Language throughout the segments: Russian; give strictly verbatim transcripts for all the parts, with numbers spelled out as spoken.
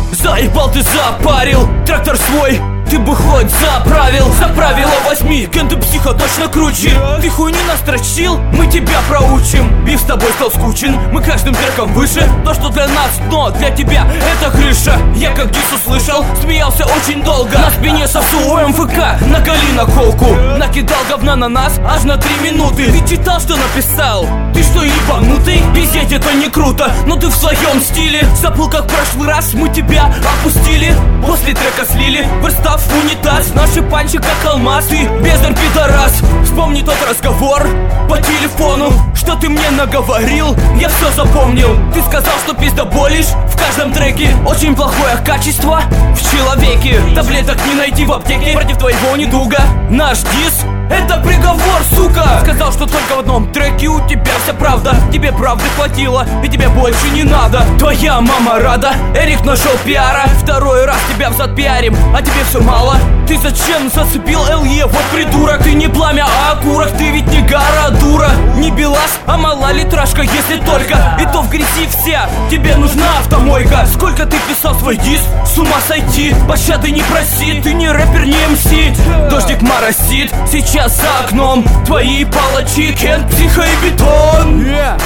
Заебал ты, запарил трактор свой, ты бы хоть заправил. За правило возьми, Кен, ты психо точно круче. Ты хуйни настрочил, мы тебя проучим. Биф с тобой стал скучен, мы каждым треком выше. То, что для нас дно, для тебя это крыша. Я как дис услышал, смеялся очень долго. На спине сосу у эм эф ка, наколи на колку. Накидал говна на нас аж на три минуты. Ты читал, что написал? Ты что, ебанутый? Пиздеть это не круто, но ты в своем стиле. Забыл, как в прошлый раз мы тебя опустили. После трека слили, верстав в унитаз. Наши панчи как алмаз, ты бездарь пидорас. Вспомни тот разговор по телефону, что ты мне наговорил, я все запомнил. Ты сказал, что пиздоболишь в каждом треке. Очень плохое качество в человеке. Таблеток не найти в аптеке против твоего недуга. Наш дис — это приговор, сука. Сказал, что только в одном треке у тебя вся правда. Тебе правды хватило, и тебе больше не надо. Твоя мама рада, Эрик нашел пиара. Второй раз тебя взад пиарим, а тебе все мало. Ты зачем зацепил эл е, вот придурок. Ты не пламя, а окурок, ты ведь не гора, дура. Не белас, а мала литражка, если только. И то в грязи вся, тебе нужна автомойка. Сколько ты писал свой дис, с ума сойти. Пощады не проси, ты не рэпер, не эм си. Дождик моросит, сейчас за окном. Твои палачи, Кен, психо и бетон. Yeah,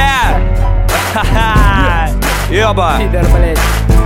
yeah. Ха-ха. Ёба. Пидор, блять.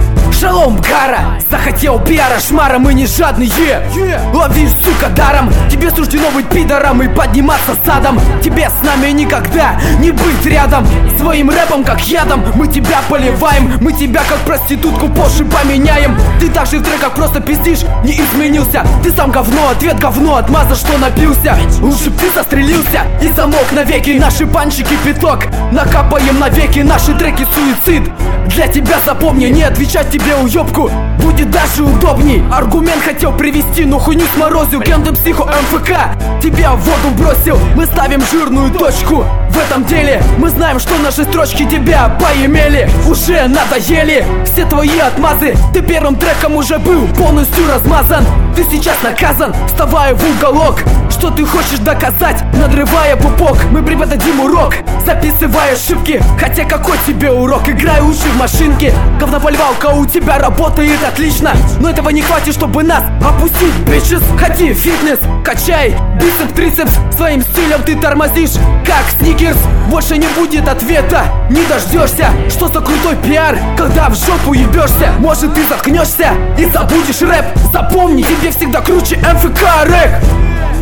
Шалом, Гара! Захотел пиара, шмара, мы не жадные. yeah. Лови, сука, даром. Тебе суждено быть пидором и подниматься садом. Тебе с нами никогда не быть рядом. Своим рэпом, как ядом, мы тебя поливаем. Мы тебя, как проститутку, позже поменяем. Ты также в треках просто пиздишь, не изменился. Ты сам говно, ответ говно, отмаза, что напился. Лучше б ты застрелился и замок навеки. Наши панчики пяток, накапаем навеки. Наши треки суицид. Для тебя запомни, не отвечать тебе уёбку будет даже удобней. Аргумент хотел привести, но хуйню сморозил. Кен, ты психо, эм эф ка тебя в воду бросил. Мы ставим жирную точку в этом деле. Мы знаем, что наши строчки тебя поимели. Уже надоели все твои отмазы. Ты первым треком уже был полностью размазан. Ты сейчас наказан, вставая в уголок. Что ты хочешь доказать, надрывая пупок? Мы преподадим урок, записывая ошибки. Хотя какой тебе урок? Играй лучше в машинке. Говнополивалка у тебя работает отлично, но этого не хватит, чтобы нас опустить, бичес. Ходи в фитнес, качай бицепс, трицепс. Своим стилем ты тормозишь, как сникерс. Больше не будет ответа, не дождешься. Что за крутой пиар, когда в жопу ебешься? Может ты заткнешься и забудешь рэп. Запомни, тебе всегда круче эм эф ка рэк.